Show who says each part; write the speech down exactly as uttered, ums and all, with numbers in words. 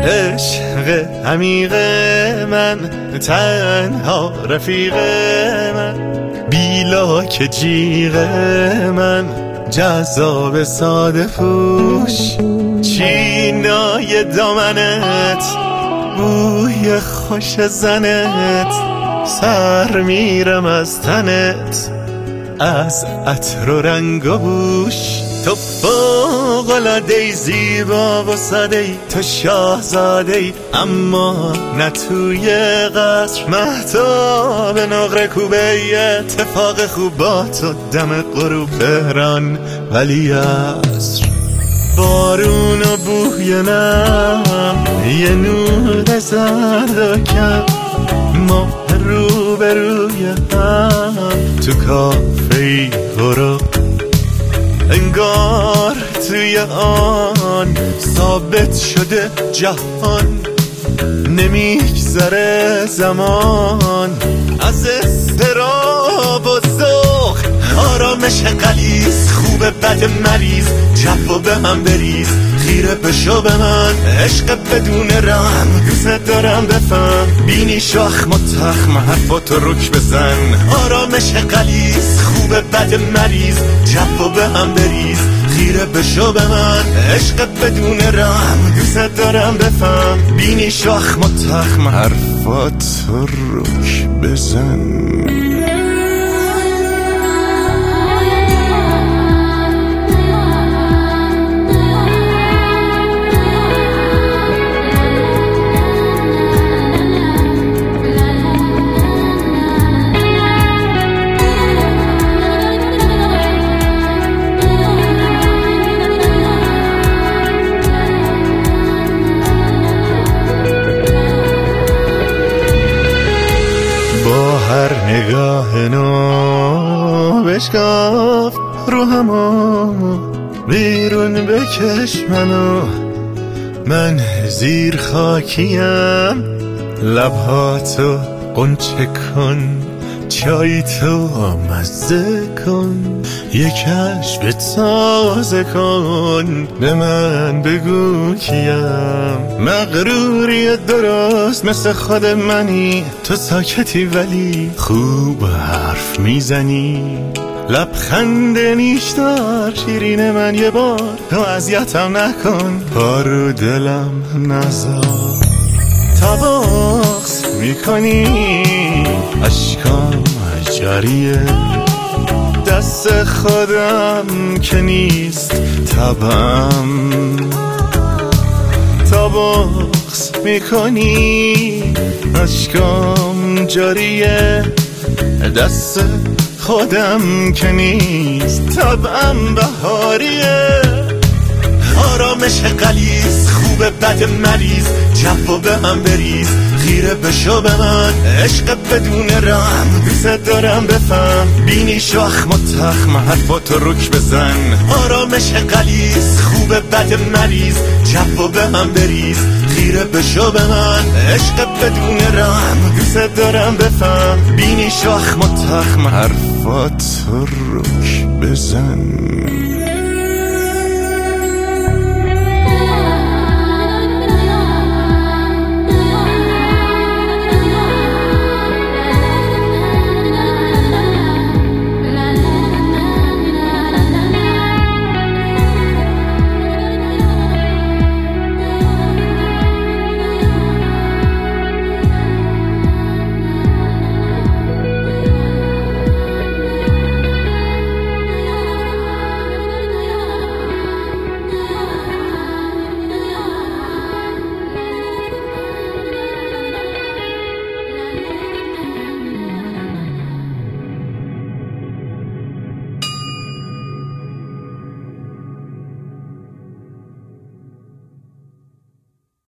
Speaker 1: عشق عمیق من، تنها رفیق من، بیلاک جیغ من، جذاب ساده پوش، چینای دامنت، بوی خوش زنت، سر میرم از تنت، از عطر و رنگ و بوش. تو فوق‌العاده‌ای، زیبا و ساده‌ای، تو شاهزاده‌ای، اما نه توی قصر. مهتاب نقره کوبه، اتفاق خوب با تو دم غروب تهران ولی عصر. بارون و بوی نم، یه نور زرد و کم، ما رو به روی هم تو کافه غروب. انگار توی آن ثابت شده جهان، نمیگذره زمان از اضطراب و ذوق. آرامش غلیظ، خوب بد مریض، جو به هم بریز، خیره بشو به من، عشق بدون رحم، دوست دارم بفهم، بینی شاخ متخم، حرفاتو رک بزن. آرامش غلیظ، خوب بد مریض، جو به هم بریز، خیره بشو به من، عشق بدون رحم، دوست دارم بفهم، بینی شاخ متخم، حرفاتو رک بزن. با هر نگاه نو بشکاف رو همو، بیرون بکش منو، من زیر خاکیم، لبهاتو قنچه کن، چای تو مزه کن، یک کشف تازه کن، به من بگو کیم. مغروری درست مثل خود منی، تو ساکتی ولی خوب حرف میزنی، لبخند نیشدار شیرین من، یه بار تو اذیتم نکن، پارو دلم نزار. تا بغض میکنی اشکام جاریه، دست خودم که نیست طبعم. تا بغض میکنی اشکام جاریه، دست خودم که نیست طبعم بهاریه. آرامش غلیظ، خوب بد مریض، جو به هم بریز، خیره بشو به من، عشق بدون رحم، دوست دارم بفهم، بینی شاخ متخم، حرفاتو رک بزن. آرامش غلیظ، خوب بد مریض، جو به هم بریز، خیره بشو به من، عشق بدون رحم، دوست دارم بفهم، بینی شاخ متخم، حرفاتو رک بزن.